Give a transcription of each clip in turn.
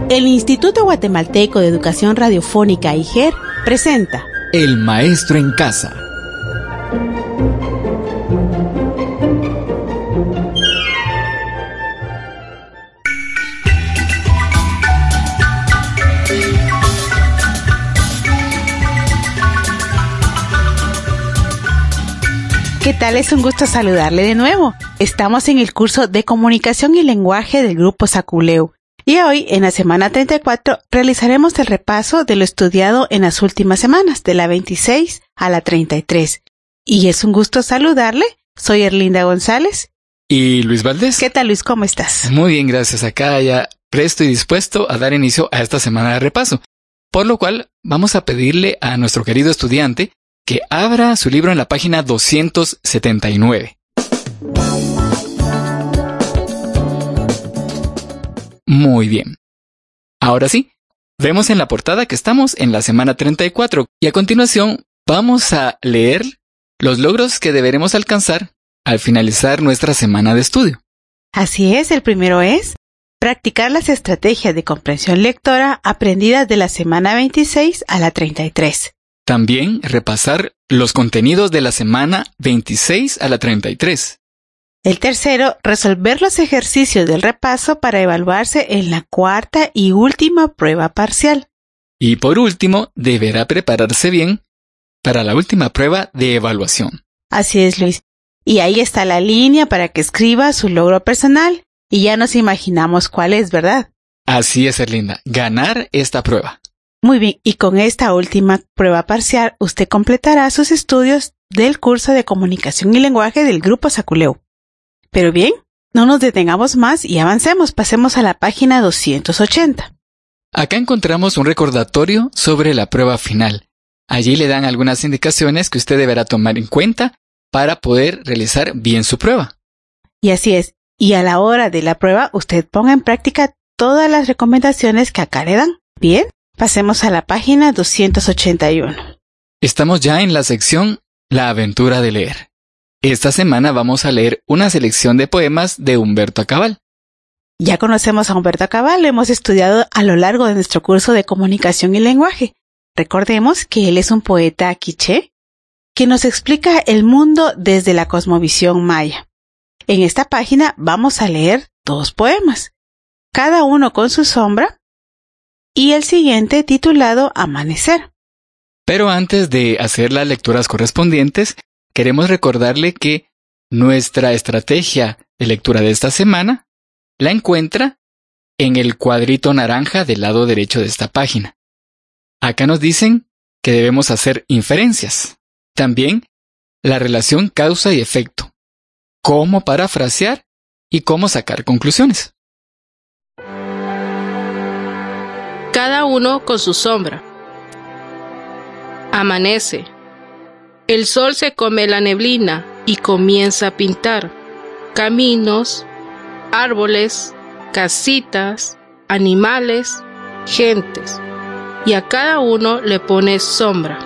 El Instituto Guatemalteco de Educación Radiofónica IGER presenta El Maestro en Casa. ¿Qué tal? Es un gusto saludarle de nuevo. Estamos en el curso de Comunicación y Lenguaje del Grupo Saculeu. Y hoy, en la semana 34, realizaremos el repaso de lo estudiado en las últimas semanas, de la 26 a la 33. Y es un gusto saludarle. Soy Erlinda González. ¿Y Luis Valdés? ¿Qué tal, Luis? ¿Cómo estás? Muy bien, gracias. Acá ya presto y dispuesto a dar inicio a esta semana de repaso. Por lo cual, vamos a pedirle a nuestro querido estudiante que abra su libro en la página 279. Muy bien. Ahora sí, vemos en la portada que estamos en la semana 34 y a continuación vamos a leer los logros que deberemos alcanzar al finalizar nuestra semana de estudio. Así es, el primero es practicar las estrategias de comprensión lectora aprendidas de la semana 26 a la 33. También repasar los contenidos de la semana 26 a la 33. El tercero, resolver los ejercicios del repaso para evaluarse en la cuarta y última prueba parcial. Y por último, deberá prepararse bien para la última prueba de evaluación. Así es, Luis. Y ahí está la línea para que escriba su logro personal. Y ya nos imaginamos cuál es, ¿verdad? Así es, Erlinda. Ganar esta prueba. Muy bien, y con esta última prueba parcial, usted completará sus estudios del curso de Comunicación y Lenguaje del Grupo Saculeu. Pero bien, no nos detengamos más y avancemos, pasemos a la página 280. Acá encontramos un recordatorio sobre la prueba final. Allí le dan algunas indicaciones que usted deberá tomar en cuenta para poder realizar bien su prueba. Y así es, y a la hora de la prueba, usted ponga en práctica todas las recomendaciones que acá le dan. Bien, pasemos a la página 281. Estamos ya en la sección La aventura de leer. Esta semana vamos a leer una selección de poemas de Humberto Acabal. Ya conocemos a Humberto Acabal, lo hemos estudiado a lo largo de nuestro curso de Comunicación y Lenguaje. Recordemos que él es un poeta quiché que nos explica el mundo desde la cosmovisión maya. En esta página vamos a leer 2 poemas, cada uno con su sombra, y el siguiente titulado Amanecer. Pero antes de hacer las lecturas correspondientes, queremos recordarle que nuestra estrategia de lectura de esta semana la encuentra en el cuadrito naranja del lado derecho de esta página. Acá nos dicen que debemos hacer inferencias. También la relación causa y efecto, cómo parafrasear y cómo sacar conclusiones. Cada uno con su sombra. Amanece. El sol se come la neblina y comienza a pintar caminos, árboles, casitas, animales, gentes, y a cada uno le pone sombra.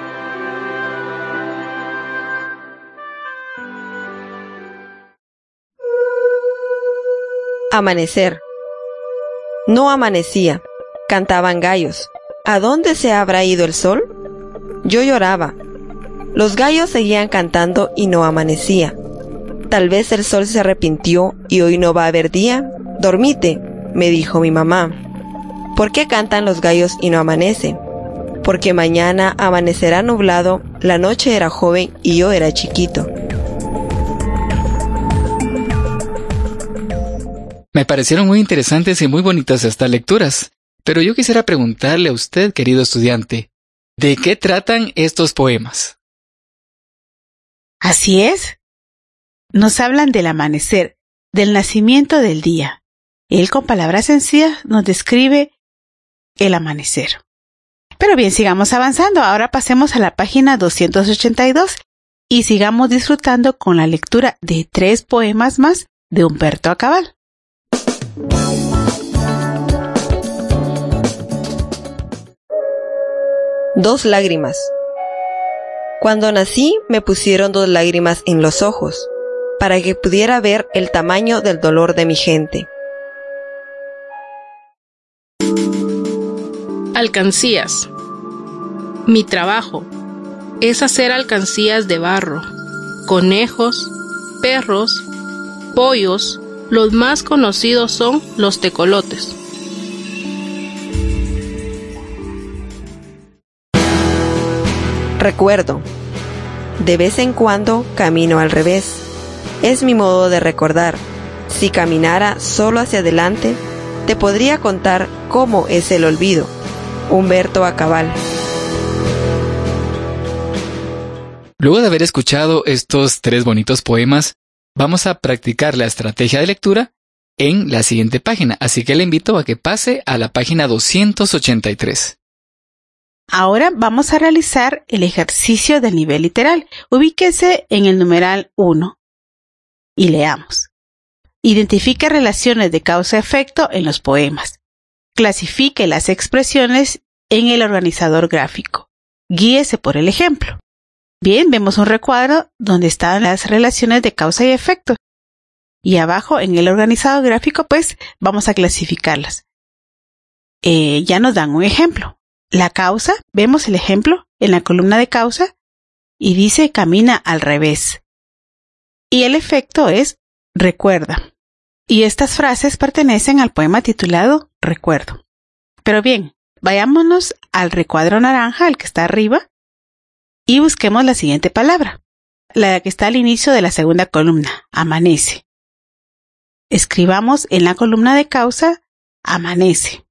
Amanecer. No amanecía. Cantaban gallos. ¿A dónde se habrá ido el sol? Yo lloraba. Los gallos seguían cantando y no amanecía. Tal vez el sol se arrepintió y hoy no va a haber día. Dormite, me dijo mi mamá. ¿Por qué cantan los gallos y no amanece? Porque mañana amanecerá nublado, la noche era joven y yo era chiquito. Me parecieron muy interesantes y muy bonitas estas lecturas, pero yo quisiera preguntarle a usted, querido estudiante, ¿de qué tratan estos poemas? Así es. Nos hablan del amanecer, del nacimiento del día. Él con palabras sencillas nos describe el amanecer. Pero bien, sigamos avanzando. Ahora pasemos a la página 282 y sigamos disfrutando con la lectura de 3 poemas más de Humberto Acabal. Dos lágrimas. Cuando nací me pusieron 2 lágrimas en los ojos, para que pudiera ver el tamaño del dolor de mi gente. Alcancías. Mi trabajo es hacer alcancías de barro, conejos, perros, pollos. Los más conocidos son los tecolotes. Recuerdo. De vez en cuando camino al revés. Es mi modo de recordar. Si caminara solo hacia adelante, te podría contar cómo es el olvido. Humberto Acabal. Luego de haber escuchado estos 3 bonitos poemas, vamos a practicar la estrategia de lectura en la siguiente página, así que le invito a que pase a la página 283. Ahora vamos a realizar el ejercicio del nivel literal. Ubíquese en el numeral 1 y leamos. Identifique relaciones de causa-efecto en los poemas. Clasifique las expresiones en el organizador gráfico. Guíese por el ejemplo. Bien, vemos un recuadro donde están las relaciones de causa y efecto. Y abajo en el organizador gráfico, pues, vamos a clasificarlas. Ya nos dan un ejemplo. La causa, vemos el ejemplo en la columna de causa y dice camina al revés. Y el efecto es recuerda. Y estas frases pertenecen al poema titulado Recuerdo. Pero bien, vayámonos al recuadro naranja, el que está arriba, y busquemos la siguiente palabra, la que está al inicio de la segunda columna, amanece. Escribamos en la columna de causa, amanece.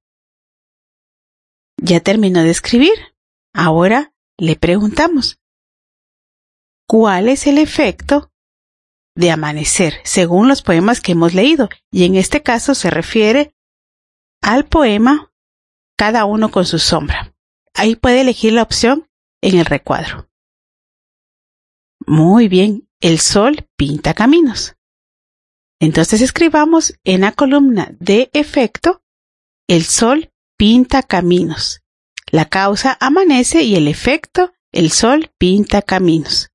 Ya terminó de escribir. Ahora le preguntamos, ¿cuál es el efecto de amanecer según los poemas que hemos leído? Y en este caso se refiere al poema Cada uno con su sombra. Ahí puede elegir la opción en el recuadro. Muy bien, el sol pinta caminos. Entonces escribamos en la columna de efecto, el sol pinta caminos. La causa amanece y el efecto, el sol pinta caminos.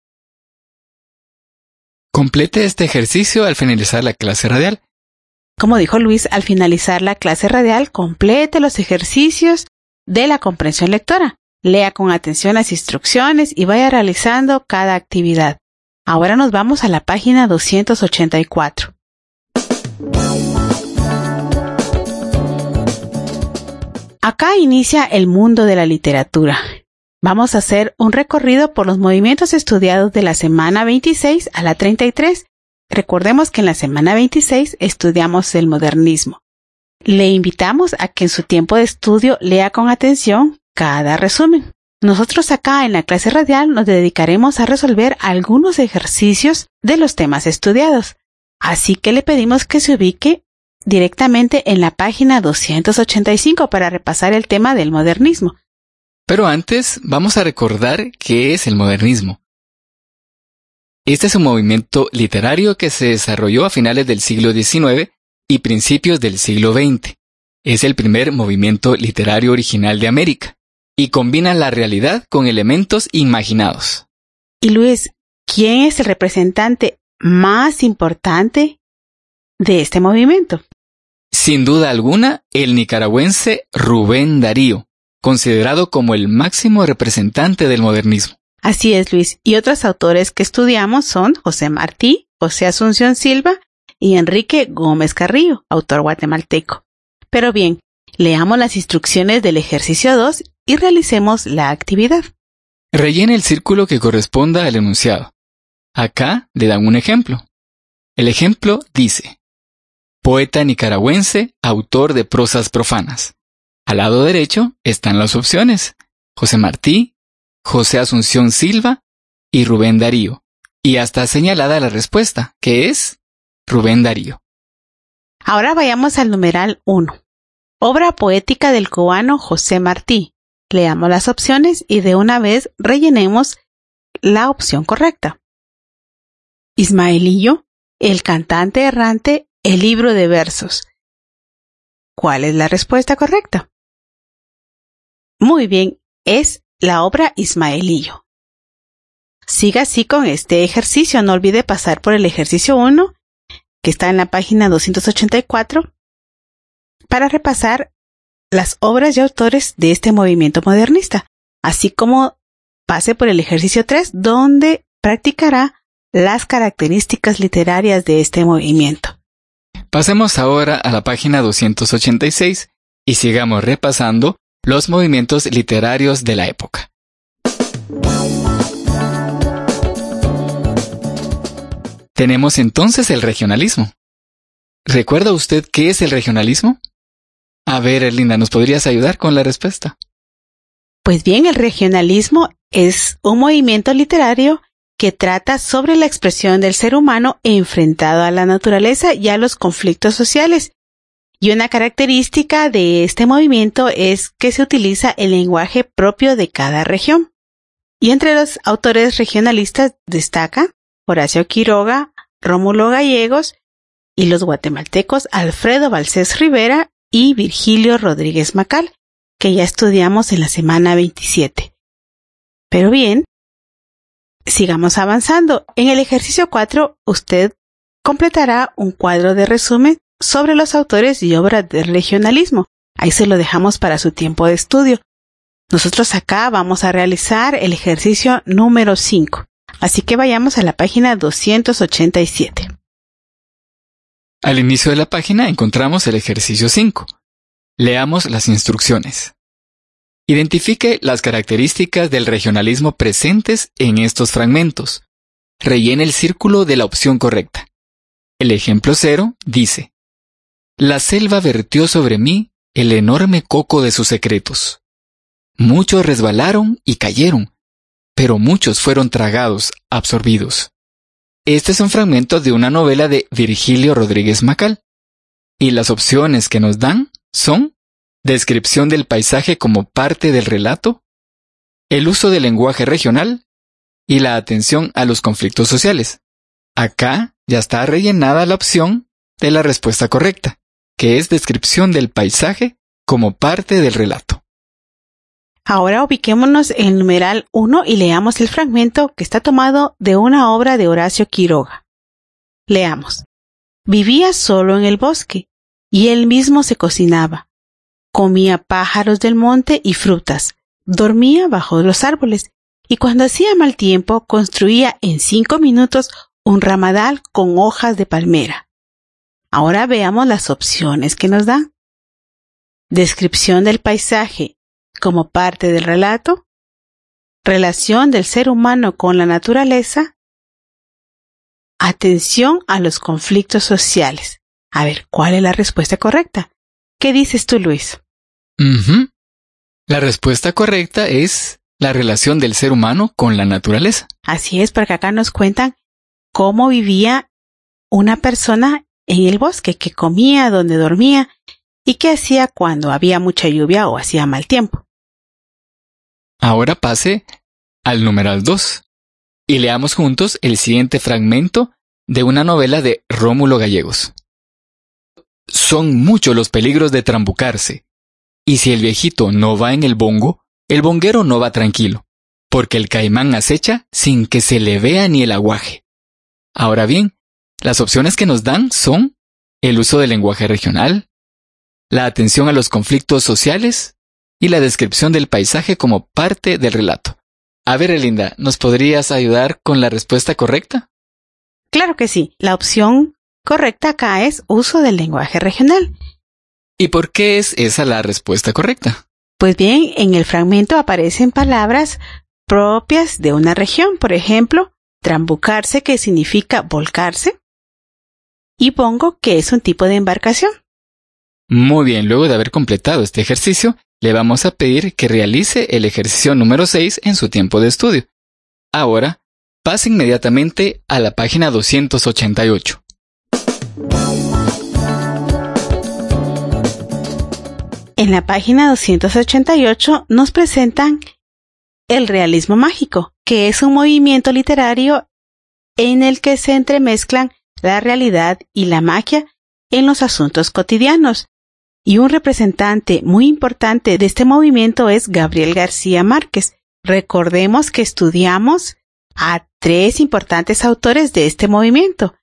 Complete este ejercicio al finalizar la clase radial. Como dijo Luis, al finalizar la clase radial, complete los ejercicios de la comprensión lectora. Lea con atención las instrucciones y vaya realizando cada actividad. Ahora nos vamos a la página 284. Acá inicia el mundo de la literatura. Vamos a hacer un recorrido por los movimientos estudiados de la semana 26 a la 33. Recordemos que en la semana 26 estudiamos el modernismo. Le invitamos a que en su tiempo de estudio lea con atención cada resumen. Nosotros acá en la clase radial nos dedicaremos a resolver algunos ejercicios de los temas estudiados. Así que le pedimos que se ubique directamente en la página 285 para repasar el tema del modernismo. Pero antes vamos a recordar qué es el modernismo. Este es un movimiento literario que se desarrolló a finales del siglo XIX y principios del siglo XX. Es el primer movimiento literario original de América y combina la realidad con elementos imaginados. Y Luis, ¿quién es el representante más importante de este movimiento? Sin duda alguna, el nicaragüense Rubén Darío, considerado como el máximo representante del modernismo. Así es, Luis. Y otros autores que estudiamos son José Martí, José Asunción Silva y Enrique Gómez Carrillo, autor guatemalteco. Pero bien, leamos las instrucciones del ejercicio 2 y realicemos la actividad. Rellene el círculo que corresponda al enunciado. Acá le dan un ejemplo. El ejemplo dice: poeta nicaragüense, autor de prosas profanas. Al lado derecho están las opciones: José Martí, José Asunción Silva y Rubén Darío. Y hasta señalada la respuesta, que es Rubén Darío. Ahora vayamos al numeral 1. Obra poética del cubano José Martí. Leamos las opciones y de una vez rellenemos la opción correcta. Ismaelillo, el cantante errante, el libro de versos. ¿Cuál es la respuesta correcta? Muy bien, es la obra Ismaelillo. Siga así con este ejercicio. No olvide pasar por el ejercicio 1, que está en la página 284, para repasar las obras y autores de este movimiento modernista, así como pase por el ejercicio 3, donde practicará las características literarias de este movimiento. Pasemos ahora a la página 286 y sigamos repasando los movimientos literarios de la época. Tenemos entonces el regionalismo. ¿Recuerda usted qué es el regionalismo? A ver, Erlinda, ¿nos podrías ayudar con la respuesta? Pues bien, el regionalismo es un movimiento literario que trata sobre la expresión del ser humano enfrentado a la naturaleza y a los conflictos sociales. Y una característica de este movimiento es que se utiliza el lenguaje propio de cada región. Y entre los autores regionalistas destaca Horacio Quiroga, Rómulo Gallegos y los guatemaltecos Alfredo Balcés Rivera y Virgilio Rodríguez Macal, que ya estudiamos en la semana 27. Pero bien, sigamos avanzando. En el ejercicio 4, usted completará un cuadro de resumen sobre los autores y obras del regionalismo. Ahí se lo dejamos para su tiempo de estudio. Nosotros acá vamos a realizar el ejercicio número 5. Así que vayamos a la página 287. Al inicio de la página encontramos el ejercicio 5. Leamos las instrucciones. Identifique las características del regionalismo presentes en estos fragmentos. Rellene el círculo de la opción correcta. El ejemplo 0 dice: La selva vertió sobre mí el enorme coco de sus secretos. Muchos resbalaron y cayeron, pero muchos fueron tragados, absorbidos. Este es un fragmento de una novela de Virgilio Rodríguez Macal, y las opciones que nos dan son descripción del paisaje como parte del relato, el uso del lenguaje regional y la atención a los conflictos sociales. Acá ya está rellenada la opción de la respuesta correcta, que es descripción del paisaje como parte del relato. Ahora ubiquémonos en el numeral 1 y leamos el fragmento que está tomado de una obra de Horacio Quiroga. Leamos. Vivía solo en el bosque, y él mismo se cocinaba. Comía pájaros del monte y frutas, dormía bajo los árboles, y cuando hacía mal tiempo construía en 5 minutos un ramadal con hojas de palmera. Ahora veamos las opciones que nos dan. Descripción del paisaje como parte del relato, relación del ser humano con la naturaleza, atención a los conflictos sociales. A ver, ¿cuál es la respuesta correcta? ¿Qué dices tú, Luis? La respuesta correcta es la relación del ser humano con la naturaleza. Así es, porque acá nos cuentan cómo vivía una persona en el bosque, que comía, donde dormía y qué hacía cuando había mucha lluvia o hacía mal tiempo. Ahora pase al numeral 2 y leamos juntos el siguiente fragmento de una novela de Rómulo Gallegos. Son muchos los peligros de trambucarse, y si el viejito no va en el bongo, el bonguero no va tranquilo, porque el caimán acecha sin que se le vea ni el aguaje. Ahora bien, las opciones que nos dan son el uso del lenguaje regional, la atención a los conflictos sociales y la descripción del paisaje como parte del relato. A ver, Erlinda, ¿nos podrías ayudar con la respuesta correcta? Claro que sí. La opción correcta acá es uso del lenguaje regional. ¿Y por qué es esa la respuesta correcta? Pues bien, en el fragmento aparecen palabras propias de una región. Por ejemplo, trambucarse, que significa volcarse, y bongo, que es un tipo de embarcación. Muy bien, luego de haber completado este ejercicio, le vamos a pedir que realice el ejercicio número 6 en su tiempo de estudio. Ahora, pase inmediatamente a la página 288. En la página 288 nos presentan el realismo mágico, que es un movimiento literario en el que se entremezclan la realidad y la magia en los asuntos cotidianos. Y un representante muy importante de este movimiento es Gabriel García Márquez. Recordemos que estudiamos a 3 importantes autores de este movimiento: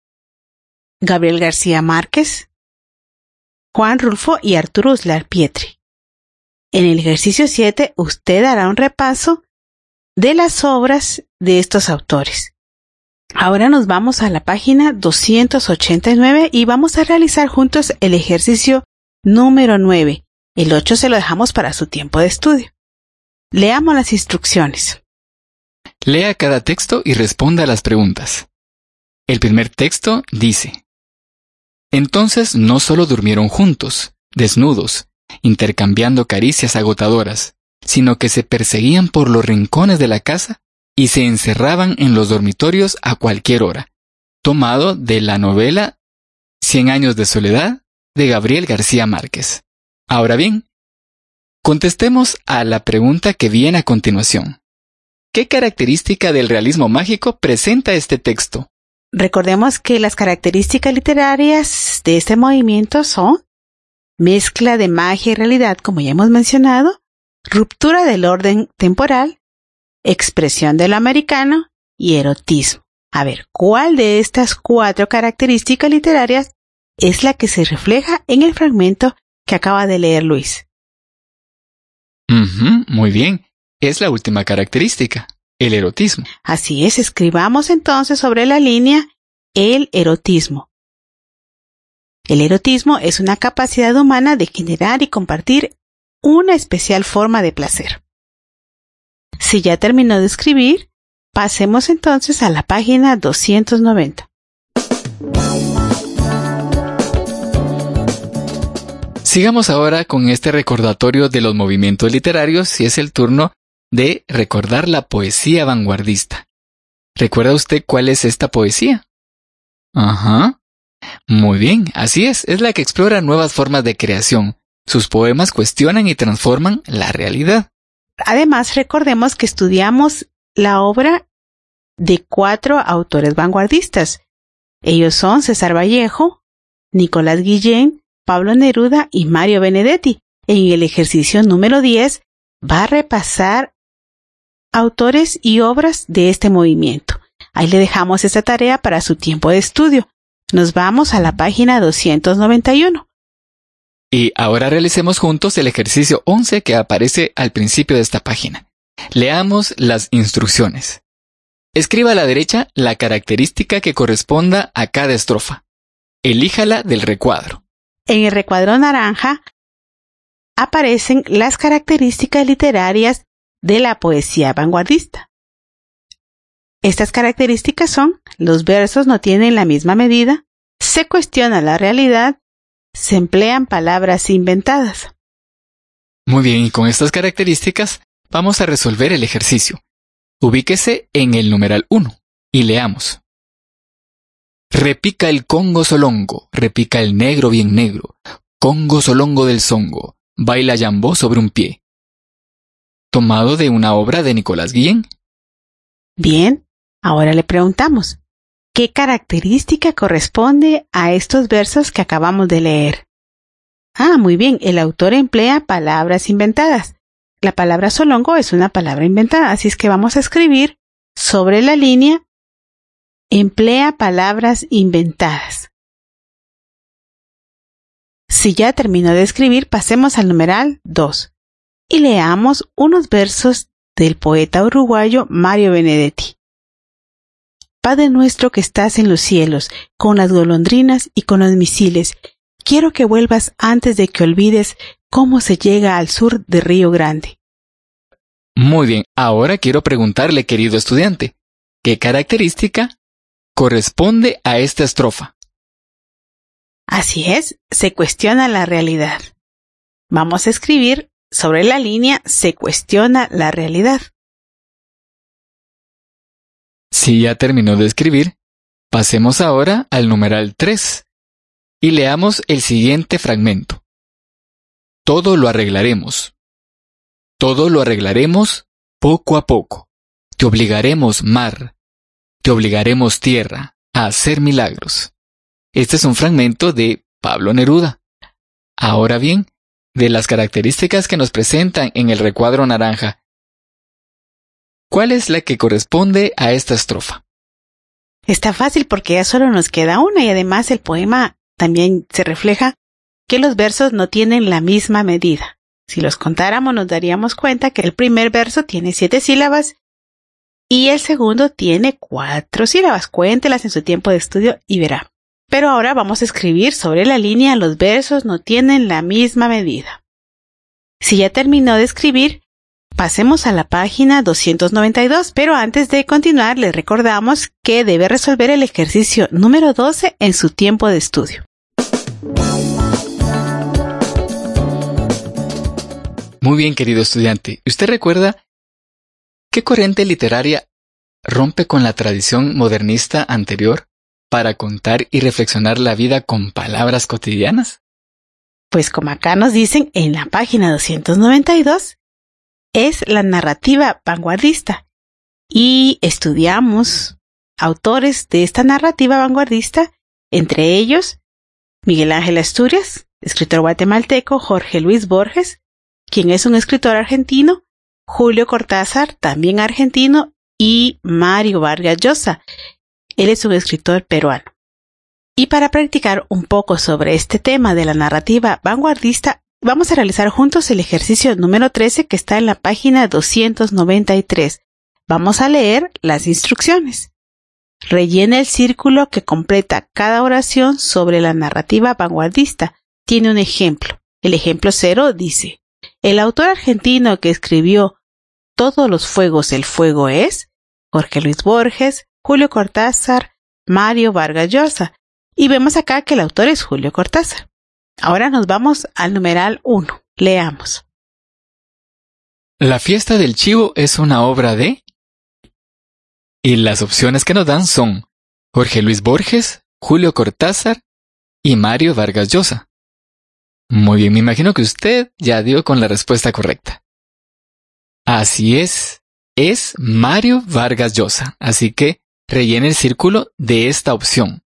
Gabriel García Márquez, Juan Rulfo y Arturo Uslar Pietri. En el ejercicio 7, usted hará un repaso de las obras de estos autores. Ahora nos vamos a la página 289 y vamos a realizar juntos el ejercicio número 9. El 8 se lo dejamos para su tiempo de estudio. Leamos las instrucciones. Lea cada texto y responda a las preguntas. El primer texto dice: Entonces no solo durmieron juntos, desnudos, intercambiando caricias agotadoras, sino que se perseguían por los rincones de la casa y se encerraban en los dormitorios a cualquier hora. Tomado de la novela 100 años de soledad de Gabriel García Márquez. Ahora bien, contestemos a la pregunta que viene a continuación. ¿Qué característica del realismo mágico presenta este texto? Recordemos que las características literarias de este movimiento son mezcla de magia y realidad, como ya hemos mencionado, ruptura del orden temporal, expresión de lo americano y erotismo. A ver, ¿cuál de estas 4 características literarias es la que se refleja en el fragmento que acaba de leer Luis? Muy bien, es la última característica, el erotismo. Así es, escribamos entonces sobre la línea el erotismo. El erotismo es una capacidad humana de generar y compartir una especial forma de placer. Si ya terminó de escribir, pasemos entonces a la página 290. Sigamos ahora con este recordatorio de los movimientos literarios y es el turno de recordar la poesía vanguardista. ¿Recuerda usted cuál es esta poesía? Muy bien, así es la que explora nuevas formas de creación. Sus poemas cuestionan y transforman la realidad. Además, recordemos que estudiamos la obra de 4 autores vanguardistas. Ellos son César Vallejo, Nicolás Guillén, Pablo Neruda y Mario Benedetti. En el ejercicio número 10 va a repasar autores y obras de este movimiento. Ahí le dejamos esta tarea para su tiempo de estudio. Nos vamos a la página 291. Y ahora realicemos juntos el ejercicio 11 que aparece al principio de esta página. Leamos las instrucciones. Escriba a la derecha la característica que corresponda a cada estrofa. Elíjala del recuadro. En el recuadro naranja aparecen las características literarias de la poesía vanguardista. Estas características son: los versos no tienen la misma medida, se cuestiona la realidad, se emplean palabras inventadas. Muy bien, y con estas características vamos a resolver el ejercicio. Ubíquese en el numeral 1 y leamos. Repica el congo solongo, repica el negro bien negro, congo solongo del zongo, baila yambó sobre un pie. Tomado de una obra de Nicolás Guillén. Bien, ahora le preguntamos, ¿qué característica corresponde a estos versos que acabamos de leer? Muy bien, el autor emplea palabras inventadas. La palabra solongo es una palabra inventada, así es que vamos a escribir sobre la línea emplea palabras inventadas. Si ya terminó de escribir, pasemos al numeral 2 y leamos unos versos del poeta uruguayo Mario Benedetti. Padre nuestro que estás en los cielos, con las golondrinas y con los misiles, quiero que vuelvas antes de que olvides cómo se llega al sur de Río Grande. Muy bien, ahora quiero preguntarle, querido estudiante, ¿qué característica corresponde a esta estrofa? Así es, se cuestiona la realidad. Vamos a escribir sobre la línea se cuestiona la realidad. Si ya terminó de escribir, pasemos ahora al numeral 3 y leamos el siguiente fragmento. Todo lo arreglaremos. Todo lo arreglaremos poco a poco. Te obligaremos, mar, te obligaremos, tierra, a hacer milagros. Este es un fragmento de Pablo Neruda. Ahora bien, de las características que nos presentan en el recuadro naranja, ¿cuál es la que corresponde a esta estrofa? Está fácil porque ya solo nos queda una y además el poema también se refleja que los versos no tienen la misma medida. Si los contáramos, nos daríamos cuenta que el primer verso tiene 7 sílabas y el segundo tiene 4 sílabas. Cuéntelas en su tiempo de estudio y verá. Pero ahora vamos a escribir sobre la línea. Los versos no tienen la misma medida. Si ya terminó de escribir, pasemos a la página 292, pero antes de continuar les recordamos que debe resolver el ejercicio número 12 en su tiempo de estudio. Muy bien, querido estudiante. ¿Usted recuerda qué corriente literaria rompe con la tradición modernista anterior para contar y reflexionar la vida con palabras cotidianas? Pues como acá nos dicen en la página 292, es la narrativa vanguardista. Y estudiamos autores de esta narrativa vanguardista, entre ellos Miguel Ángel Asturias, escritor guatemalteco, Jorge Luis Borges, quien es un escritor argentino, Julio Cortázar, también argentino, y Mario Vargas Llosa. Él es un escritor peruano. Y para practicar un poco sobre este tema de la narrativa vanguardista, vamos a realizar juntos el ejercicio número 13 que está en la página 293. Vamos a leer las instrucciones. Rellena el círculo que completa cada oración sobre la narrativa vanguardista. Tiene un ejemplo. El ejemplo 0 dice: el autor argentino que escribió Todos los fuegos el fuego es Jorge Luis Borges, Julio Cortázar, Mario Vargas Llosa. Y vemos acá que el autor es Julio Cortázar. Ahora nos vamos al numeral 1. Leamos. La fiesta del chivo es una obra de... Y las opciones que nos dan son Jorge Luis Borges, Julio Cortázar y Mario Vargas Llosa. Muy bien, me imagino que usted ya dio con la respuesta correcta. Así es Mario Vargas Llosa, así que rellene el círculo de esta opción.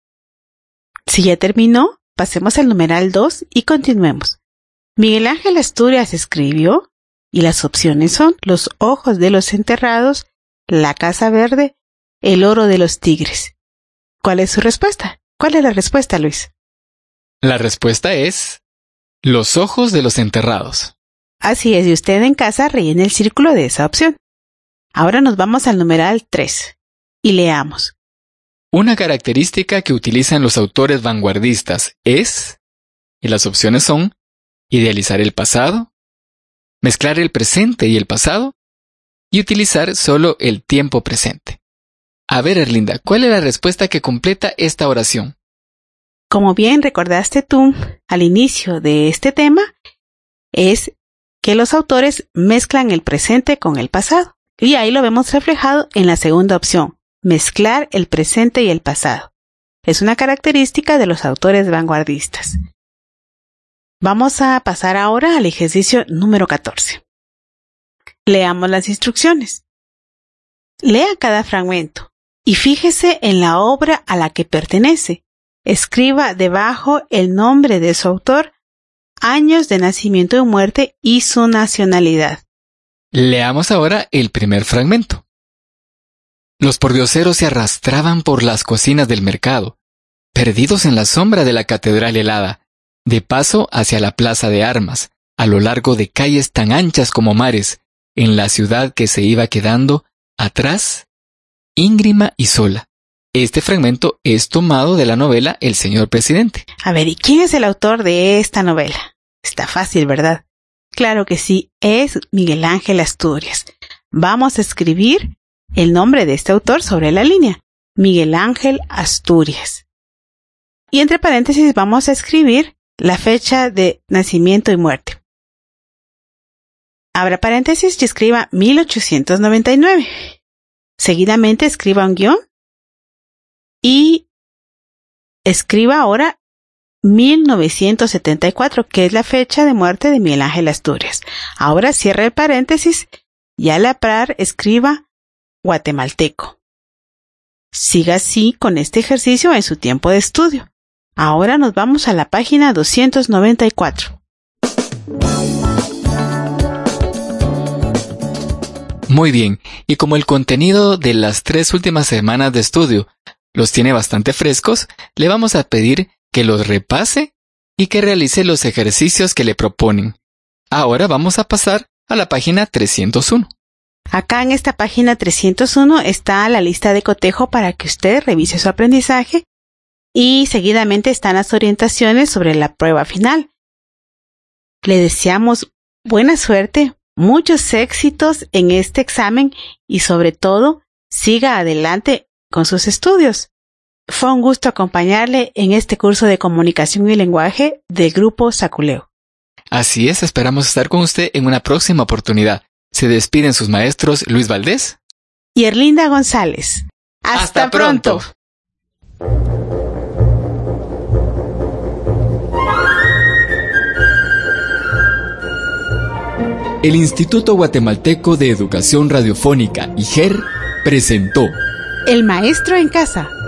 Si ya terminó, pasemos al numeral 2 y continuemos. Miguel Ángel Asturias escribió, y las opciones son Los ojos de los enterrados, La casa verde, El oro de los tigres. ¿Cuál es su respuesta? ¿Cuál es la respuesta, Luis? La respuesta es Los ojos de los enterrados. Así es, y usted en casa rellene el círculo de esa opción. Ahora nos vamos al numeral 3 y leamos. Una característica que utilizan los autores vanguardistas es, y las opciones son, idealizar el pasado, mezclar el presente y el pasado, y utilizar solo el tiempo presente. A ver, Erlinda, ¿cuál es la respuesta que completa esta oración? Como bien recordaste tú al inicio de este tema, es que los autores mezclan el presente con el pasado. Y ahí lo vemos reflejado en la segunda opción, mezclar el presente y el pasado. Es una característica de los autores vanguardistas. Vamos a pasar ahora al ejercicio número 14. Leamos las instrucciones. Lea cada fragmento y fíjese en la obra a la que pertenece. Escriba debajo el nombre de su autor, años de nacimiento y muerte y su nacionalidad. Leamos ahora el primer fragmento. Los pordioseros se arrastraban por las cocinas del mercado, perdidos en la sombra de la catedral helada, de paso hacia la plaza de armas, a lo largo de calles tan anchas como mares, en la ciudad que se iba quedando atrás, íngrima y sola. Este fragmento es tomado de la novela El señor presidente. A ver, ¿y quién es el autor de esta novela? Está fácil, ¿verdad? Claro que sí, es Miguel Ángel Asturias. Vamos a escribir el nombre de este autor sobre la línea. Miguel Ángel Asturias. Y entre paréntesis vamos a escribir la fecha de nacimiento y muerte. Abra paréntesis y escriba 1899. Seguidamente escriba un guión y escriba ahora 1974, que es la fecha de muerte de Miguel Ángel Asturias. Ahora cierre el paréntesis y a la par escriba guatemalteco. Siga así con este ejercicio en su tiempo de estudio. Ahora nos vamos a la página 294. Muy bien, y como el contenido de las 3 últimas semanas de estudio los tiene bastante frescos, le vamos a pedir que los repase y que realice los ejercicios que le proponen. Ahora vamos a pasar a la página 301. Acá en esta página 301 está la lista de cotejo para que usted revise su aprendizaje y seguidamente están las orientaciones sobre la prueba final. Le deseamos buena suerte, muchos éxitos en este examen y sobre todo, siga adelante con sus estudios. Fue un gusto acompañarle en este curso de comunicación y lenguaje del Grupo Saculeo. Así es, esperamos estar con usted en una próxima oportunidad. Se despiden sus maestros Luis Valdés y Erlinda González. ¡Hasta pronto! El Instituto Guatemalteco de Educación Radiofónica, IGER, presentó El Maestro en Casa.